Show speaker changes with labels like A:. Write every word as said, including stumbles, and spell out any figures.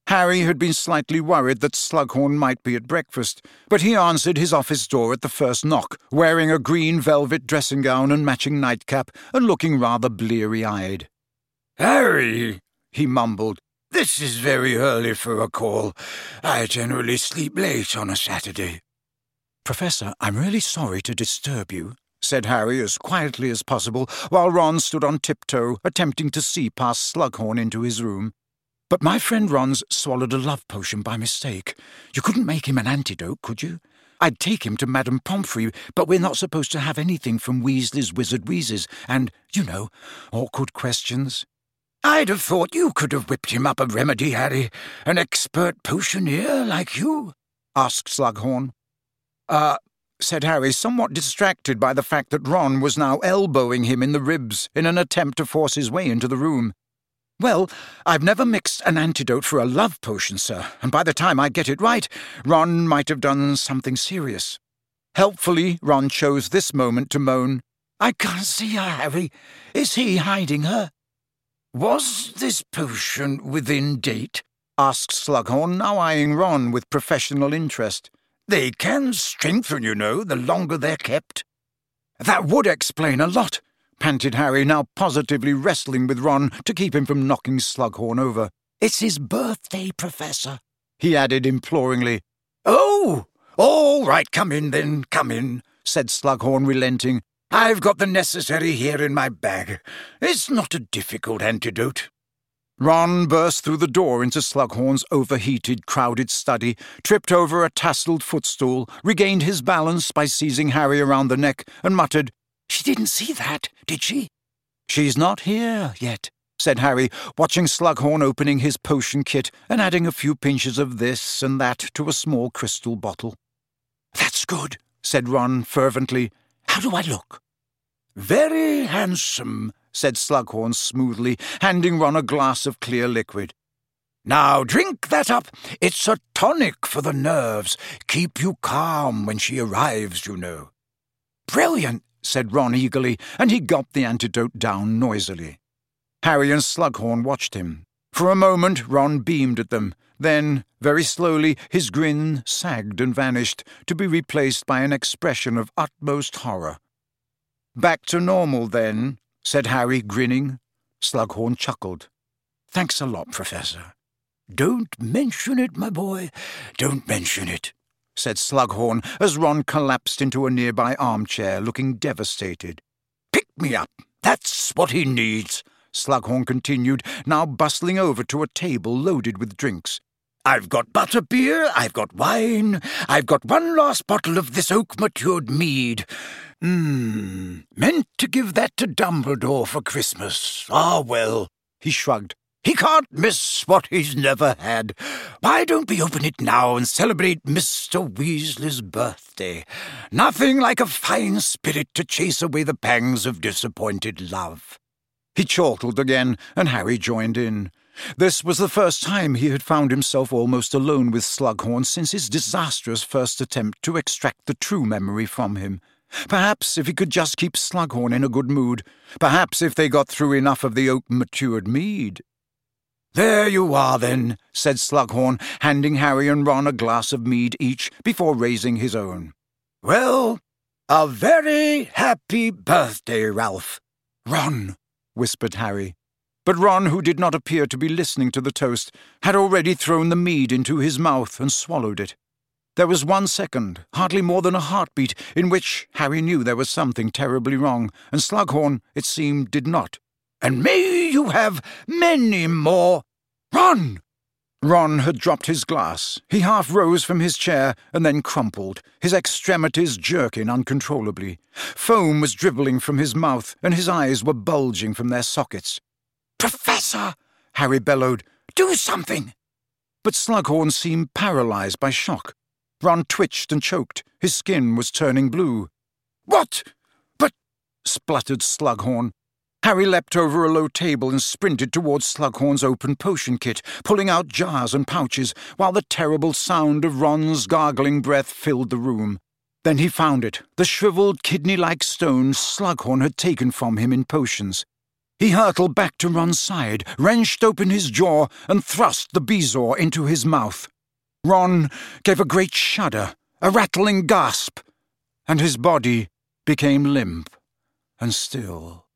A: Harry had been slightly worried that Slughorn might be at breakfast, but he answered his office door at the first knock, wearing a green velvet dressing-gown and matching nightcap, and looking rather bleary-eyed.
B: "Harry," he mumbled, "this is very early for a call. I generally sleep late on a Saturday."
A: "Professor, I'm really sorry to disturb you," said Harry as quietly as possible, while Ron stood on tiptoe, attempting to see past Slughorn into his room. "But my friend Ron's swallowed a love potion by mistake. You couldn't make him an antidote, could you? I'd take him to Madame Pomfrey, but we're not supposed to have anything from Weasley's Wizard Wheezes, and, you know, awkward questions."
B: "I'd have thought you could have whipped him up a remedy, Harry. An expert potioneer like you?"
A: asked Slughorn. Uh, said Harry, somewhat distracted by the fact that Ron was now elbowing him in the ribs in an attempt to force his way into the room. "Well, I've never mixed an antidote for a love potion, sir, and by the time I get it right, Ron might have done something serious." Helpfully, Ron chose this moment to moan,
B: "I can't see her, Harry. Is he hiding her?" "Was this potion within date?"
A: asked Slughorn, now eyeing Ron with professional interest.
B: "They can strengthen, you know, the longer they're kept."
A: "That would explain a lot," panted Harry, now positively wrestling with Ron to keep him from knocking Slughorn over.
B: "It's his birthday, Professor,"
A: he added imploringly.
B: "Oh, all right, come in then, come in," said Slughorn, relenting. "I've got the necessary here in my bag. It's not a difficult antidote."
A: Ron burst through the door into Slughorn's overheated, crowded study, tripped over a tasselled footstool, regained his balance by seizing Harry around the neck, and muttered,
B: "She didn't see that, did she?"
A: "She's not here yet," said Harry, watching Slughorn opening his potion kit and adding a few pinches of this and that to a small crystal bottle.
B: "That's good,"
A: said Ron fervently.
B: "How do I look?" "Very handsome," said Slughorn smoothly, handing Ron a glass of clear liquid. "Now drink that up. It's a tonic for the nerves. Keep you calm when she arrives, you know."
A: "Brilliant," said Ron eagerly, and he gulped the antidote down noisily. Harry and Slughorn watched him. For a moment Ron beamed at them. Then, very slowly, his grin sagged and vanished, to be replaced by an expression of utmost horror. "Back to normal, then," said Harry, grinning. Slughorn chuckled. "Thanks a lot, Professor."
B: "Don't mention it, my boy. Don't mention it,"
A: said Slughorn as Ron collapsed into a nearby armchair, looking devastated.
B: "Pick me up. That's what he needs,"
A: Slughorn continued, now bustling over to a table loaded with drinks.
B: "I've got butterbeer, I've got wine, I've got one last bottle of this oak-matured mead. Mmm, meant to give that to Dumbledore for Christmas. Ah, well," he shrugged. "He can't miss what he's never had. Why don't we open it now and celebrate Mister Weasley's birthday? Nothing like a fine spirit to chase away the pangs of disappointed love."
A: He chortled again, and Harry joined in. This was the first time he had found himself almost alone with Slughorn since his disastrous first attempt to extract the true memory from him. Perhaps if he could just keep Slughorn in a good mood. Perhaps if they got through enough of the oak-matured mead.
B: "There you are, then,"
A: said Slughorn, handing Harry and Ron a glass of mead each before raising his own.
B: "Well, a very happy birthday, Ralph."
A: "Ron," whispered Harry. But Ron, who did not appear to be listening to the toast, had already thrown the mead into his mouth and swallowed it. There was one second, hardly more than a heartbeat, in which Harry knew there was something terribly wrong, and Slughorn, it seemed, did not.
B: "And may you have many more—"
A: "Ron!" Ron had dropped his glass. He half rose from his chair and then crumpled, his extremities jerking uncontrollably. Foam was dribbling from his mouth, and his eyes were bulging from their sockets.
B: "Professor!"
A: Harry bellowed.
B: "Do something!"
A: But Slughorn seemed paralyzed by shock. Ron twitched and choked. His skin was turning blue.
B: "What? But—"
A: spluttered Slughorn. Harry leapt over a low table and sprinted towards Slughorn's open potion kit, pulling out jars and pouches, while the terrible sound of Ron's gargling breath filled the room. Then he found it, the shriveled, kidney-like stone Slughorn had taken from him in potions. He hurtled back to Ron's side, wrenched open his jaw, and thrust the bezoar into his mouth. Ron gave a great shudder, a rattling gasp, and his body became limp and still.